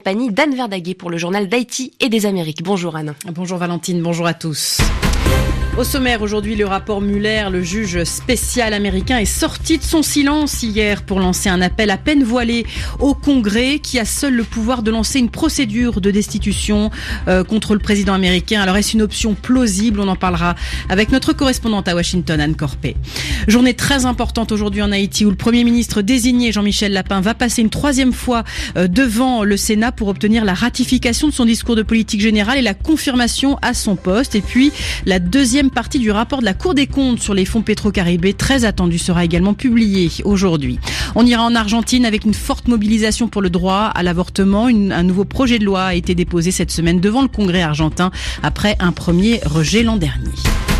compagnie d'Anne Verdaguet pour le journal d'Haïti et des Amériques. Bonjour Anne. Bonjour Valentine, bonjour à tous. Au sommaire aujourd'hui, le rapport Mueller, le juge spécial américain est sorti de son silence hier pour lancer un appel à peine voilé au Congrès qui a seul le pouvoir de lancer une procédure de destitution contre le président américain. Alors est-ce une option plausible? On en parlera avec notre correspondante à Washington, Anne Corpé. Journée très importante aujourd'hui en Haïti où le Premier ministre désigné, Jean-Michel Lapin, va passer une troisième fois devant le Sénat pour obtenir la ratification de son discours de politique générale et la confirmation à son poste. Et puis la deuxième partie du rapport de la Cour des comptes sur les fonds Petro-Caribé, très attendu, sera également publié aujourd'hui. On ira en Argentine avec une forte mobilisation pour le droit à l'avortement. Un nouveau projet de loi a été déposé cette semaine devant le Congrès argentin après un premier rejet l'an dernier.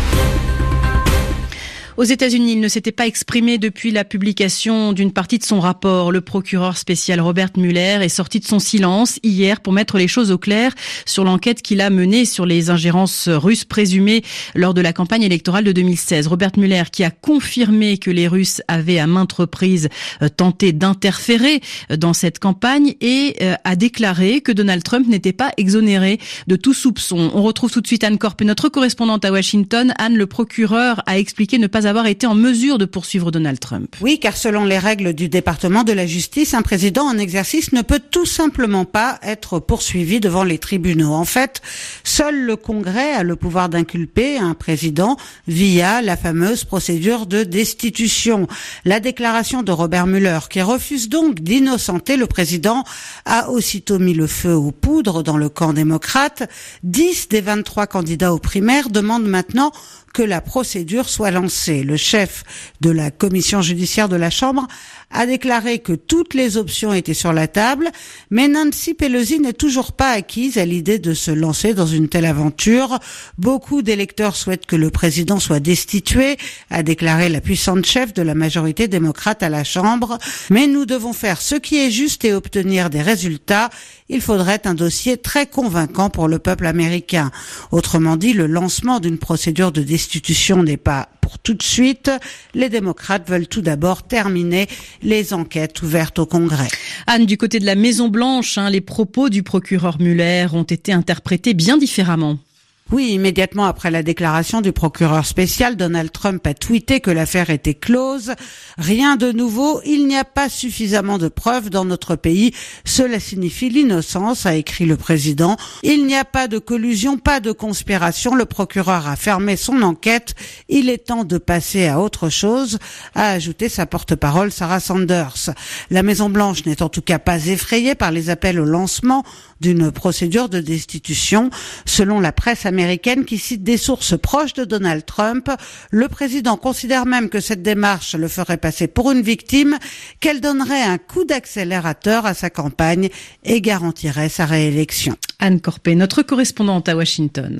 Aux États-Unis, il ne s'était pas exprimé depuis la publication d'une partie de son rapport. Le procureur spécial Robert Mueller est sorti de son silence hier pour mettre les choses au clair sur l'enquête qu'il a menée sur les ingérences russes présumées lors de la campagne électorale de 2016. Robert Mueller qui a confirmé que les Russes avaient à maintes reprises tenté d'interférer dans cette campagne et a déclaré que Donald Trump n'était pas exonéré de tout soupçon. On retrouve tout de suite Anne Corpé, notre correspondante à Washington. Anne, le procureur a expliqué ne pas avoir été en mesure de poursuivre Donald Trump. Oui, car selon les règles du département de la justice, un président en exercice ne peut tout simplement pas être poursuivi devant les tribunaux. En fait, seul le Congrès a le pouvoir d'inculper un président via la fameuse procédure de destitution. La déclaration de Robert Mueller, qui refuse donc d'innocenter le président, a aussitôt mis le feu aux poudres dans le camp démocrate. 10 des 23 candidats aux primaires demandent maintenant que la procédure soit lancée. Le chef de la commission judiciaire de la Chambre a déclaré que toutes les options étaient sur la table, mais Nancy Pelosi n'est toujours pas acquise à l'idée de se lancer dans une telle aventure. Beaucoup d'électeurs souhaitent que le président soit destitué, a déclaré la puissante chef de la majorité démocrate à la Chambre. Mais nous devons faire ce qui est juste et obtenir des résultats. Il faudrait un dossier très convaincant pour le peuple américain. Autrement dit, le lancement d'une procédure de destitution n'est pas pour tout de suite. Les démocrates veulent tout d'abord terminer les enquêtes ouvertes au Congrès. Anne, du côté de la Maison-Blanche, les propos du procureur Mueller ont été interprétés bien différemment. Oui, immédiatement après la déclaration du procureur spécial, Donald Trump a tweeté que l'affaire était close. Rien de nouveau, il n'y a pas suffisamment de preuves dans notre pays. Cela signifie l'innocence, a écrit le président. Il n'y a pas de collusion, pas de conspiration. Le procureur a fermé son enquête. Il est temps de passer à autre chose, a ajouté sa porte-parole Sarah Sanders. La Maison-Blanche n'est en tout cas pas effrayée par les appels au lancement d'une procédure de destitution. Selon la presse américaine qui cite des sources proches de Donald Trump, le président considère même que cette démarche le ferait passer pour une victime, qu'elle donnerait un coup d'accélérateur à sa campagne et garantirait sa réélection. Anne Corpé, notre correspondante à Washington.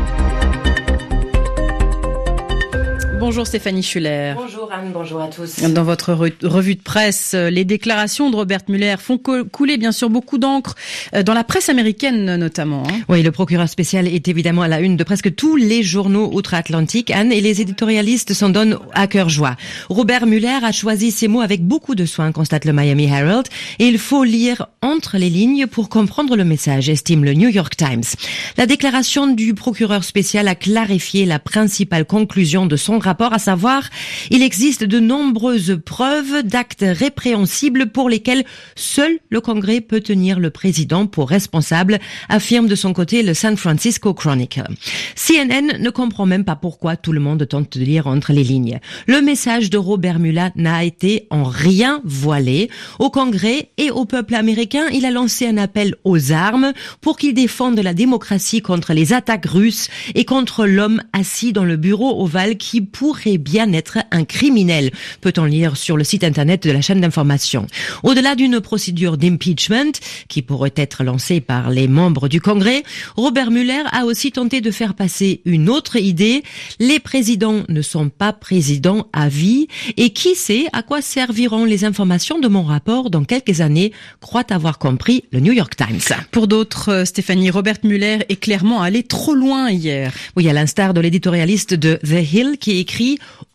Bonjour Stéphanie Schuller. Bonjour Anne, bonjour à tous. Dans votre revue de presse, les déclarations de Robert Mueller font couler bien sûr beaucoup d'encre dans la presse américaine notamment. Oui, le procureur spécial est évidemment à la une de presque tous les journaux outre-Atlantique, Anne, et les éditorialistes s'en donnent à cœur joie. Robert Mueller a choisi ces mots avec beaucoup de soin, constate le Miami Herald, et il faut lire entre les lignes pour comprendre le message, estime le New York Times. La déclaration du procureur spécial a clarifié la principale conclusion de son rapport, à savoir, il existe de nombreuses preuves d'actes répréhensibles pour lesquels seul le Congrès peut tenir le président pour responsable, affirme de son côté le San Francisco Chronicle. CNN ne comprend même pas pourquoi tout le monde tente de lire entre les lignes. Le message de Robert Mueller n'a été en rien voilé. Au Congrès et au peuple américain, il a lancé un appel aux armes pour qu'ils défendent la démocratie contre les attaques russes et contre l'homme assis dans le bureau ovale qui pourrait bien être un criminel, peut-on lire sur le site internet de la chaîne d'information. Au-delà d'une procédure d'impeachment qui pourrait être lancée par les membres du Congrès, Robert Mueller a aussi tenté de faire passer une autre idée. Les présidents ne sont pas présidents à vie et qui sait à quoi serviront les informations de mon rapport dans quelques années, croit avoir compris le New York Times. Pour d'autres, Stéphanie, Robert Mueller est clairement allé trop loin hier. Oui, à l'instar de l'éditorialiste de The Hill qui écrit «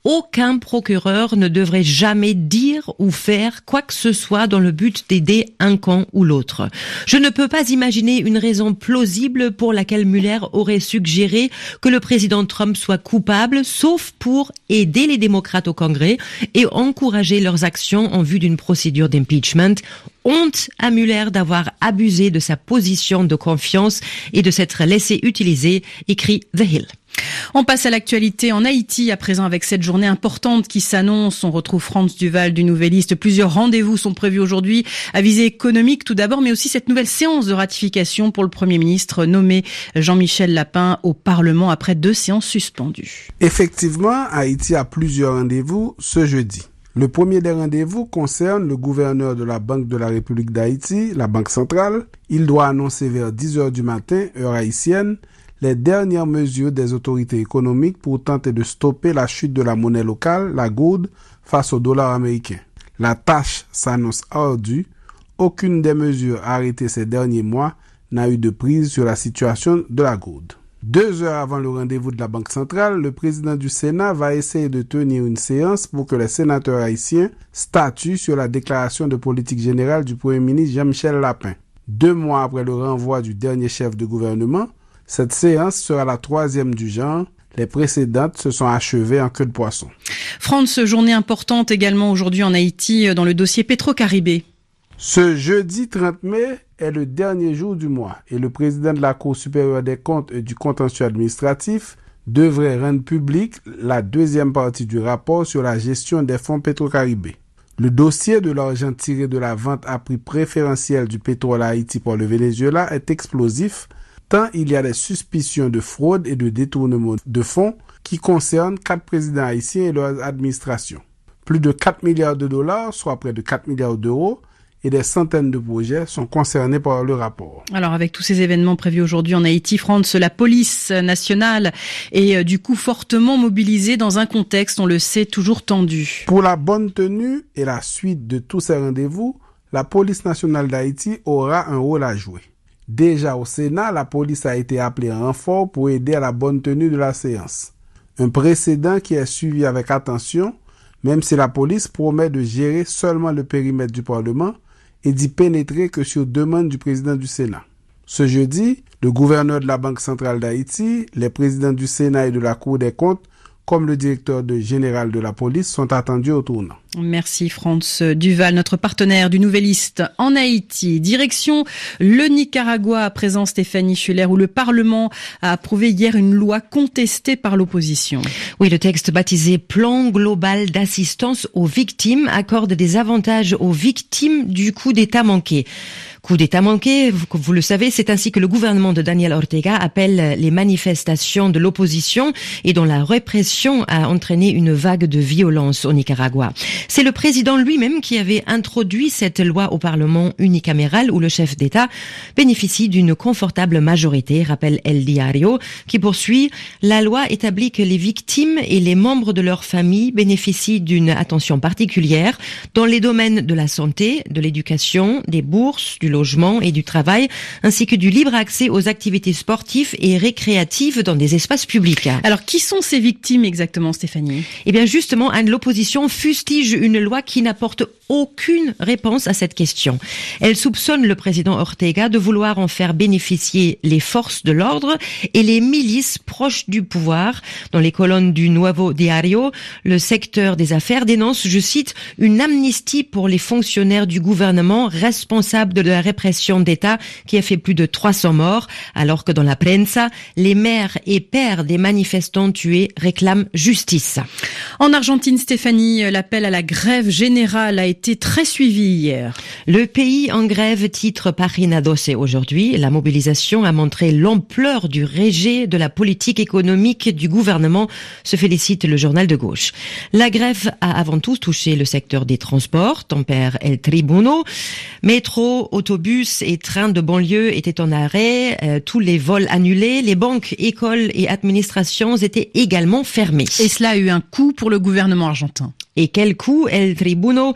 aucun procureur ne devrait jamais dire ou faire quoi que ce soit dans le but d'aider un camp ou l'autre. Je ne peux pas imaginer une raison plausible pour laquelle Mueller aurait suggéré que le président Trump soit coupable, sauf pour aider les démocrates au Congrès et encourager leurs actions en vue d'une procédure d'impeachment. Honte à Mueller d'avoir abusé de sa position de confiance et de s'être laissé utiliser, écrit The Hill. On passe à l'actualité en Haïti à présent avec cette journée importante qui s'annonce. On retrouve Frantz Duval du Nouvelliste. Plusieurs rendez-vous sont prévus aujourd'hui à visée économique tout d'abord, mais aussi cette nouvelle séance de ratification pour le Premier ministre nommé Jean-Michel Lapin au Parlement après 2 séances suspendues. Effectivement, Haïti a plusieurs rendez-vous ce jeudi. Le premier des rendez-vous concerne le gouverneur de la Banque de la République d'Haïti, la Banque centrale. Il doit annoncer vers 10h du matin, heure haïtienne, les dernières mesures des autorités économiques pour tenter de stopper la chute de la monnaie locale, la gourde, face au dollar américain. La tâche s'annonce ardue. Aucune des mesures arrêtées ces derniers mois n'a eu de prise sur la situation de la gourde. 2 heures avant le rendez-vous de la Banque centrale, le président du Sénat va essayer de tenir une séance pour que les sénateurs haïtiens statuent sur la déclaration de politique générale du Premier ministre Jean-Michel Lapin. 2 mois après le renvoi du dernier chef de gouvernement, cette séance sera la 3e du genre. Les précédentes se sont achevées en queue de poisson. France, journée importante également aujourd'hui en Haïti dans le dossier Petro-Caribé. Ce jeudi 30 mai est le dernier jour du mois et le président de la Cour supérieure des comptes et du contentieux administratif devrait rendre publique la 2e partie du rapport sur la gestion des fonds Petro-Caribé. Le dossier de l'argent tiré de la vente à prix préférentiel du pétrole à Haïti par le Venezuela est explosif, tant il y a des suspicions de fraude et de détournement de fonds qui concernent 4 présidents haïtiens et leurs administrations. Plus de 4 milliards de dollars, soit près de 4 milliards d'euros, et des centaines de projets sont concernés par le rapport. Alors avec tous ces événements prévus aujourd'hui en Haïti, France, la police nationale est du coup fortement mobilisée dans un contexte, on le sait, toujours tendu. Pour la bonne tenue et la suite de tous ces rendez-vous, la police nationale d'Haïti aura un rôle à jouer. Déjà au Sénat, la police a été appelée en renfort pour aider à la bonne tenue de la séance. Un précédent qui est suivi avec attention, même si la police promet de gérer seulement le périmètre du Parlement et d'y pénétrer que sur demande du président du Sénat. Ce jeudi, le gouverneur de la Banque centrale d'Haïti, les présidents du Sénat et de la Cour des comptes, comme le directeur général de la police, sont attendus au tournant. Merci Frantz Duval, notre partenaire du Nouvelliste en Haïti. Direction le Nicaragua à présent, Stéphanie Schuller, où le Parlement a approuvé hier une loi contestée par l'opposition. Oui, le texte baptisé Plan global d'assistance aux victimes accorde des avantages aux victimes du coup d'État manqué. Coup d'État manqué, vous le savez, c'est ainsi que le gouvernement de Daniel Ortega appelle les manifestations de l'opposition et dont la répression a entraîné une vague de violence au Nicaragua. C'est le président lui-même qui avait introduit cette loi au Parlement unicaméral où le chef d'État bénéficie d'une confortable majorité, rappelle El Diario, qui poursuit « La loi établit que les victimes et les membres de leur famille bénéficient d'une attention particulière dans les domaines de la santé, de l'éducation, des bourses, du logement et du travail, ainsi que du libre accès aux activités sportives et récréatives dans des espaces publics. » Alors, qui sont ces victimes exactement, Stéphanie ? Eh bien, justement, l'opposition fustige une loi qui n'apporte aucune réponse à cette question. Elle soupçonne le président Ortega de vouloir en faire bénéficier les forces de l'ordre et les milices proches du pouvoir. Dans les colonnes du Nuevo Diario, le secteur des affaires dénonce, je cite, une amnistie pour les fonctionnaires du gouvernement responsables de la répression d'État qui a fait plus de 300 morts, alors que dans la prensa, les mères et pères des manifestants tués réclament justice. En Argentine, Stéphanie, l'appel à la grève générale a été très suivi hier. Le pays en grève, titre Página 12 aujourd'hui. La mobilisation a montré l'ampleur du rejet de la politique économique du gouvernement, se félicite le journal de gauche. La grève a avant tout touché le secteur des transports, tempère El Tribuno. Métro, autobus et trains de banlieue étaient en arrêt, tous les vols annulés, les banques, écoles et administrations étaient également fermées. Et cela a eu un coût pour le gouvernement argentin. Et quel coût? El Tribuno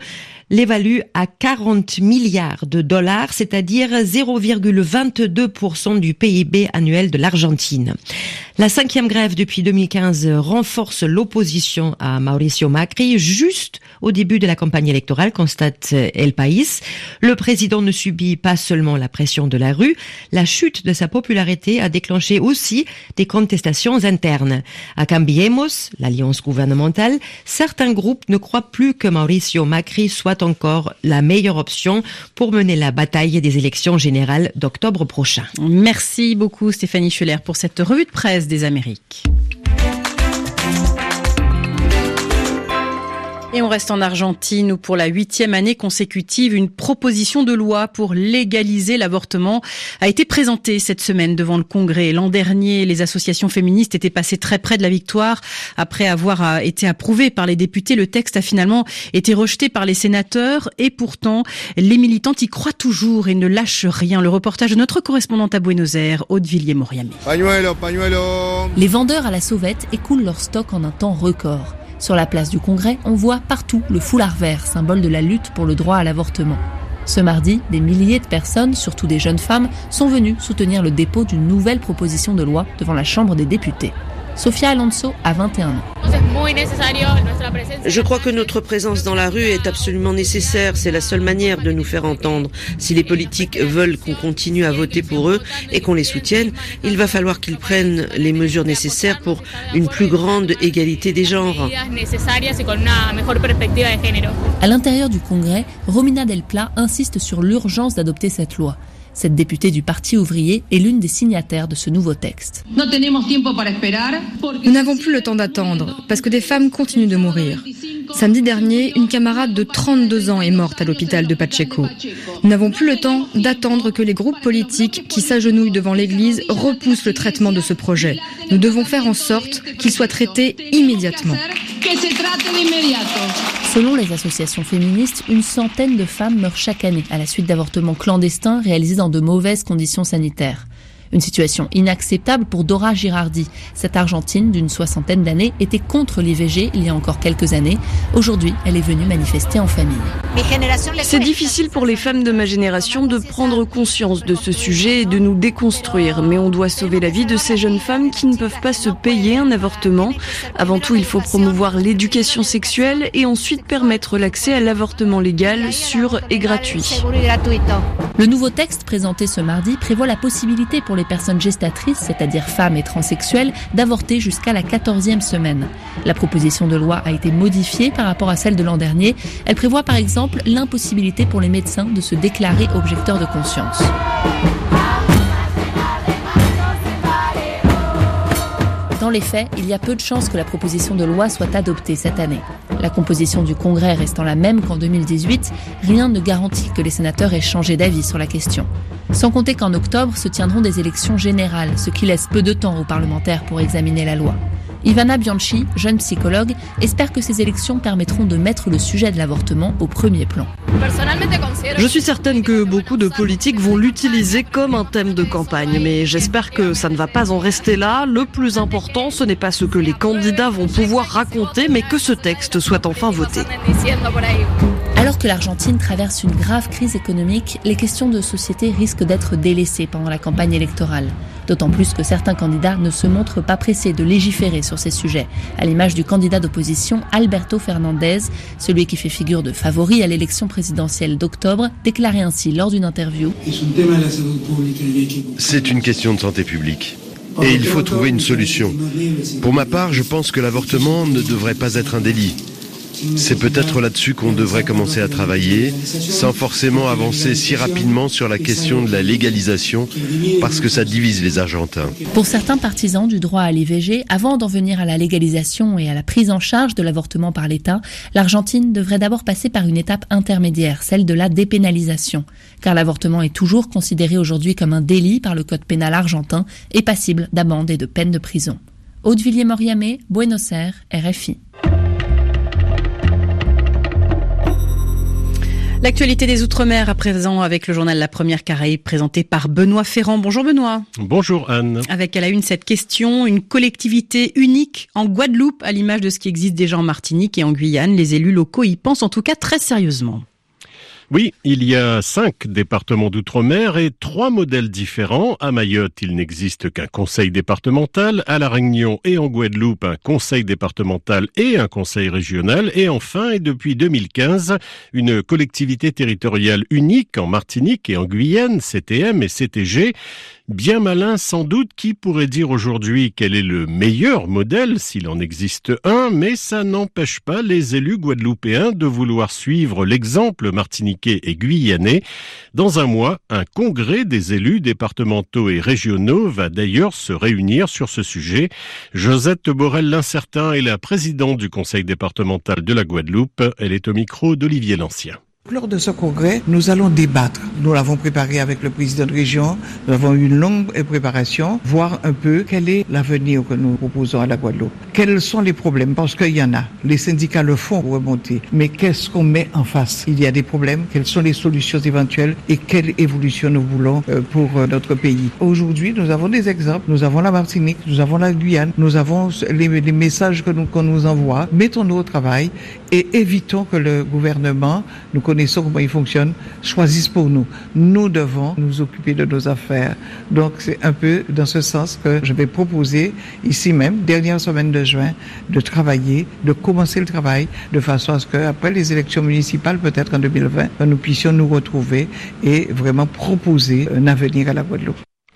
l'évalue à 40 milliards de dollars, c'est-à-dire 0,22% du PIB annuel de l'Argentine. La 5e grève depuis 2015 renforce l'opposition à Mauricio Macri juste au début de la campagne électorale, constate El País. Le président ne subit pas seulement la pression de la rue, la chute de sa popularité a déclenché aussi des contestations internes. À Cambiemos, l'alliance gouvernementale, certains groupes ne croient plus que Mauricio Macri soit encore la meilleure option pour mener la bataille des élections générales d'octobre prochain. Merci beaucoup Stéphanie Scheller pour cette revue de presse des Amériques. Et on reste en Argentine où pour la 8e année consécutive, une proposition de loi pour légaliser l'avortement a été présentée cette semaine devant le Congrès. L'an dernier, les associations féministes étaient passées très près de la victoire. Après avoir été approuvé par les députés, le texte a finalement été rejeté par les sénateurs. Et pourtant, les militantes y croient toujours et ne lâchent rien. Le reportage de notre correspondante à Buenos Aires, Aude Villiers-Moriamé. Pañuelo, pañuelo. Les vendeurs à la sauvette écoulent leur stock en un temps record. Sur la place du Congrès, on voit partout le foulard vert, symbole de la lutte pour le droit à l'avortement. Ce mardi, des milliers de personnes, surtout des jeunes femmes, sont venues soutenir le dépôt d'une nouvelle proposition de loi devant la Chambre des députés. Sofia Alonso a 21 ans. Je crois que notre présence dans la rue est absolument nécessaire. C'est la seule manière de nous faire entendre. Si les politiques veulent qu'on continue à voter pour eux et qu'on les soutienne, il va falloir qu'ils prennent les mesures nécessaires pour une plus grande égalité des genres. À l'intérieur du Congrès, Romina Del Pla insiste sur l'urgence d'adopter cette loi. Cette députée du Parti ouvrier est l'une des signataires de ce nouveau texte. Nous n'avons plus le temps d'attendre, parce que des femmes continuent de mourir. Samedi dernier, une camarade de 32 ans est morte à l'hôpital de Pacheco. Nous n'avons plus le temps d'attendre que les groupes politiques qui s'agenouillent devant l'Église repoussent le traitement de ce projet. Nous devons faire en sorte qu'il soit traité immédiatement. Selon les associations féministes, une centaine de femmes meurent chaque année à la suite d'avortements clandestins réalisés dans de mauvaises conditions sanitaires. Une situation inacceptable pour Dora Girardi. Cette Argentine d'une 60aine d'années était contre l'IVG il y a encore quelques années. Aujourd'hui, elle est venue manifester en famille. C'est difficile pour les femmes de ma génération de prendre conscience de ce sujet et de nous déconstruire. Mais on doit sauver la vie de ces jeunes femmes qui ne peuvent pas se payer un avortement. Avant tout, il faut promouvoir l'éducation sexuelle et ensuite permettre l'accès à l'avortement légal, sûr et gratuit. Le nouveau texte présenté ce mardi prévoit la possibilité pour les personnes gestatrices, c'est-à-dire femmes et transsexuelles, d'avorter jusqu'à la 14e semaine. La proposition de loi a été modifiée par rapport à celle de l'an dernier. Elle prévoit par exemple l'impossibilité pour les médecins de se déclarer objecteurs de conscience. Dans les faits, il y a peu de chances que la proposition de loi soit adoptée cette année. La composition du Congrès restant la même qu'en 2018, rien ne garantit que les sénateurs aient changé d'avis sur la question. Sans compter qu'en octobre se tiendront des élections générales, ce qui laisse peu de temps aux parlementaires pour examiner la loi. Ivana Bianchi, jeune psychologue, espère que ces élections permettront de mettre le sujet de l'avortement au premier plan. Je suis certaine que beaucoup de politiques vont l'utiliser comme un thème de campagne, mais j'espère que ça ne va pas en rester là. Le plus important, ce n'est pas ce que les candidats vont pouvoir raconter, mais que ce texte soit enfin voté. Alors que l'Argentine traverse une grave crise économique, les questions de société risquent d'être délaissées pendant la campagne électorale. D'autant plus que certains candidats ne se montrent pas pressés de légiférer sur ces sujets, à l'image du candidat d'opposition Alberto Fernandez, celui qui fait figure de favori à l'élection présidentielle d'octobre, déclarait ainsi lors d'une interview : C'est une question de santé publique. Et il faut trouver une solution. Pour ma part, je pense que l'avortement ne devrait pas être un délit. C'est peut-être là-dessus qu'on devrait commencer à travailler, sans forcément avancer si rapidement sur la question de la légalisation, parce que ça divise les Argentins. Pour certains partisans du droit à l'IVG, avant d'en venir à la légalisation et à la prise en charge de l'avortement par l'État, l'Argentine devrait d'abord passer par une étape intermédiaire, celle de la dépénalisation. Car l'avortement est toujours considéré aujourd'hui comme un délit par le code pénal argentin et passible d'amende et de peine de prison. Aude Villiers-Moriamé, Buenos Aires, RFI. L'actualité des Outre-mer à présent avec le journal La Première Caraïbe présenté par Benoît Ferrand. Bonjour Benoît. Bonjour Anne. Avec à la une cette question, une collectivité unique en Guadeloupe à l'image de ce qui existe déjà en Martinique et en Guyane. Les élus locaux y pensent en tout cas très sérieusement. Oui, il y a 5 départements d'outre-mer et 3 modèles différents. À Mayotte, il n'existe qu'un conseil départemental. À La Réunion et en Guadeloupe, un conseil départemental et un conseil régional. Et enfin, et depuis 2015, une collectivité territoriale unique en Martinique et en Guyane, CTM et CTG. Bien malin sans doute, qui pourrait dire aujourd'hui quel est le meilleur modèle, s'il en existe un, mais ça n'empêche pas les élus guadeloupéens de vouloir suivre l'exemple martiniquais et guyanais. Dans un mois, un congrès des élus départementaux et régionaux va d'ailleurs se réunir sur ce sujet. Josette Borel-Lincertin est la présidente du conseil départemental de la Guadeloupe. Elle est au micro d'Olivier Lancien. Lors de ce congrès, nous allons débattre. Nous l'avons préparé avec le président de région. Nous avons eu une longue préparation, voir un peu quel est l'avenir que nous proposons à la Guadeloupe. Quels sont les problèmes? Parce qu'il y en a. Les syndicats le font remonter. Mais qu'est-ce qu'on met en face? Il y a des problèmes. Quelles sont les solutions éventuelles et quelle évolution nous voulons pour notre pays? Aujourd'hui, nous avons des exemples. Nous avons la Martinique, nous avons la Guyane, nous avons les messages qu'on nous envoie. Mettons-nous au travail et évitons que le gouvernement, nous connaissons comment il fonctionne, choisisse pour nous. Nous devons nous occuper de nos affaires. Donc c'est un peu dans ce sens que je vais proposer ici même, dernière semaine de juin, de travailler, de commencer le travail de façon à ce qu'après les élections municipales, peut-être en 2020, nous puissions nous retrouver et vraiment proposer un avenir à la Guadeloupe.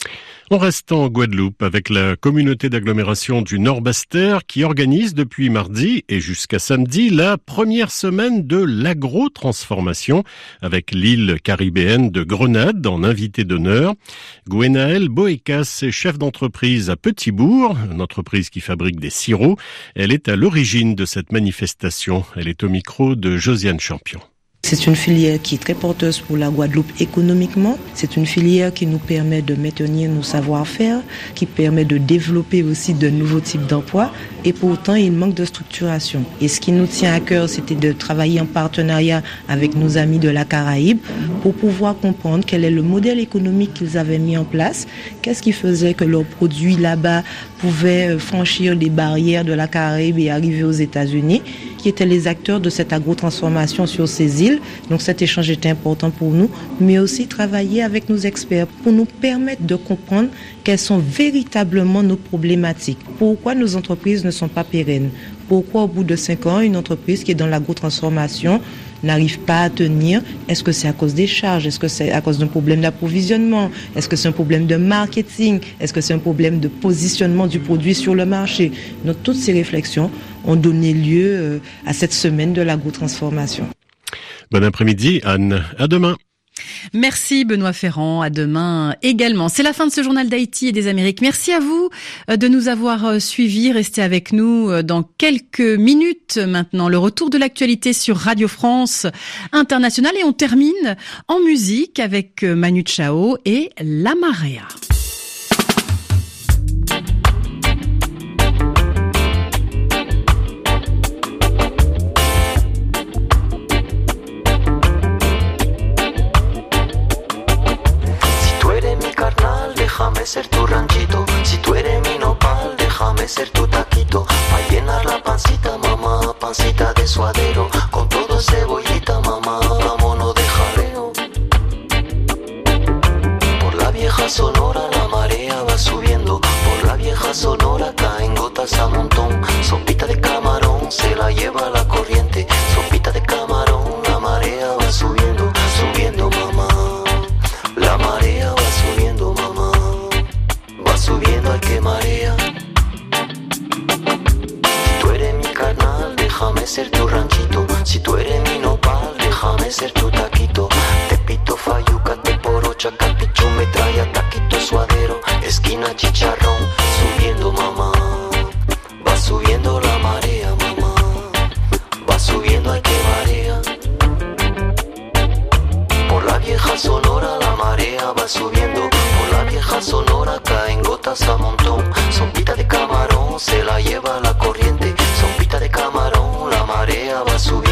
On reste en Guadeloupe avec la communauté d'agglomération du Nord-Bastère qui organise depuis mardi et jusqu'à samedi la première semaine de l'agro-transformation avec l'île caribéenne de Grenade en invité d'honneur. Gwenaëlle Boécas est chef d'entreprise à Petit-Bourg, une entreprise qui fabrique des sirops. Elle est à l'origine de cette manifestation. Elle est au micro de Josiane Champion. C'est une filière qui est très porteuse pour la Guadeloupe économiquement. C'est une filière qui nous permet de maintenir nos savoir-faire, qui permet de développer aussi de nouveaux types d'emplois. Et pourtant, il manque de structuration. Et ce qui nous tient à cœur, c'était de travailler en partenariat avec nos amis de la Caraïbe pour pouvoir comprendre quel est le modèle économique qu'ils avaient mis en place. Qu'est-ce qui faisait que leurs produits là-bas pouvaient franchir les barrières de la Caraïbe et arriver aux États-Unis, qui étaient les acteurs de cette agro-transformation sur ces îles. Donc cet échange était important pour nous, mais aussi travailler avec nos experts pour nous permettre de comprendre quelles sont véritablement nos problématiques. Pourquoi nos entreprises ne sont pas pérennes? Pourquoi au bout de 5 ans, une entreprise qui est dans l'agro-transformation n'arrive pas à tenir? Est-ce que c'est à cause des charges? Est-ce que c'est à cause d'un problème d'approvisionnement? Est-ce que c'est un problème de marketing? Est-ce que c'est un problème de positionnement du produit sur le marché? Donc toutes ces réflexions ont donné lieu à cette semaine de l'agro-transformation. Bon après-midi, Anne. À demain. Merci Benoît Ferrand, à demain également. C'est la fin de ce journal d'Haïti et des Amériques. Merci à vous de nous avoir suivis. Restez avec nous dans quelques minutes maintenant. Le retour de l'actualité sur Radio France Internationale et on termine en musique avec Manu Chao et La Marea. Déjame ser tu ranchito, si tú eres mi nopal, déjame ser tu taquito, pa' llenar la pancita, mamá, pancita de suadero, con todo cebollita, mamá, vámonos de jaleo. Por la vieja Sonora la marea va subiendo, por la vieja Sonora caen gotas a montón, sopita de camarón se la lleva la corriente, sopita de camarón, la marea va subiendo, subiendo mamá, la marea va subiendo mamá. Subiendo al que marea. Si tú eres mi carnal, déjame ser tu ranchito. Si tú eres mi nopal, déjame ser tu taquito. Te pito, fayuca, te porocha, capichu, metralla, taquito, suadero, esquina, chicharrón. Subiendo mamá, va subiendo la marea mamá, va subiendo al que marea. Por la vieja Sonora la marea va subiendo, por la vieja Sonora caen gotas a montón, sopita de camarón se la lleva la corriente, sopita de camarón la marea va subiendo.